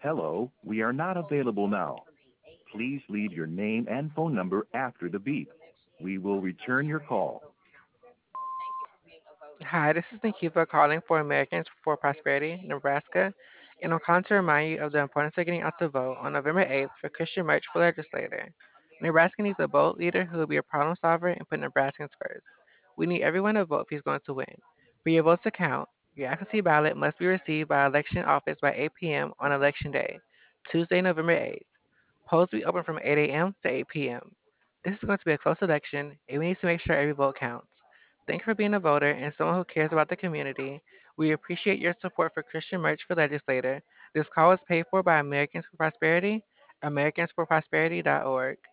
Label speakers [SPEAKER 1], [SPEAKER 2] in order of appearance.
[SPEAKER 1] Hello, we are not available now. Please leave your name and phone number after the beep. We will return your call.
[SPEAKER 2] Hi, this is Nikiva calling for Americans for Prosperity, Nebraska, and I'm calling to remind you of the importance of getting out to vote on November 8th for Christian Merch for Legislator. Nebraska needs a bold leader who will be a problem solver and put Nebraskans first. We need everyone to vote if he's going to win. For your votes to count, your absentee ballot must be received by election office by 8 p.m. on Election Day, Tuesday, November 8th. Polls will be open from 8 a.m. to 8 p.m. This is going to be a close election, and we need to make sure every vote counts. Thank you for being a voter and someone who cares about the community. We appreciate your support for Christian Merch for Legislator. This call is paid for by Americans for Prosperity, americansforprosperity.org.